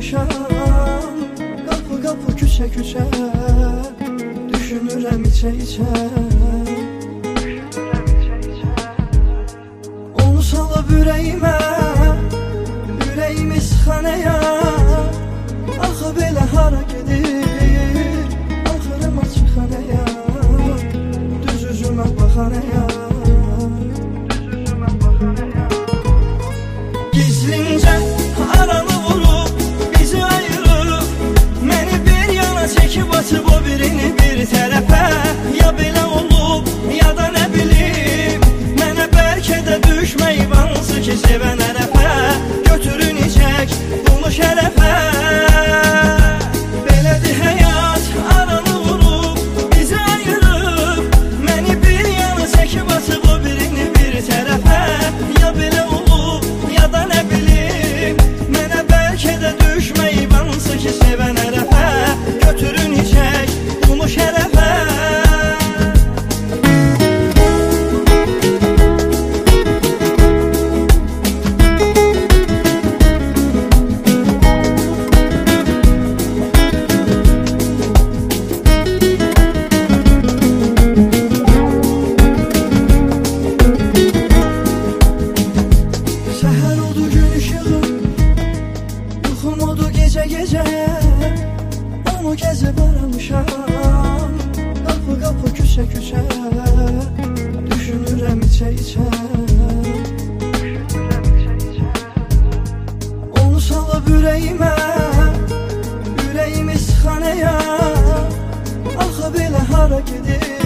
baramışam. Qapı qapı küçə küçə düşünürəm içə içə. Onu salıb ürəyimə, ürəyimi sıxanəyə. Axı belə hara gedir axırım açıqanəyə. Düz üzümə baxanəyə. Gizlincə aranı vurub bizi ayırıb, məni bir yana çəkib açıb o birini bir tərəfə. Ya belə olub ya da nə bilim, mənə bəlkə də düşməyib hansı ki sevən ərəfə. Götürün içək bunu şərəfə. Belədir həyat, aranı vurub bizi ayırıb, məni bir yana çəkib açıb o birini bir tərəfə. Ya belə olub ya da nə bilim, mənə bəlkə də düşməyib hansı ki sevən ərəfə. Götürün içək bunu şərəfə. Səhər oldu gün işığı, yuxum oldu gecə gecə. Onu gəzib aramışam, qapı qapı küçə küçə düşünürəm içə içə. Onu salıb ürəyimə, ürəyimi sıxanəyə. Axı belə hara gedir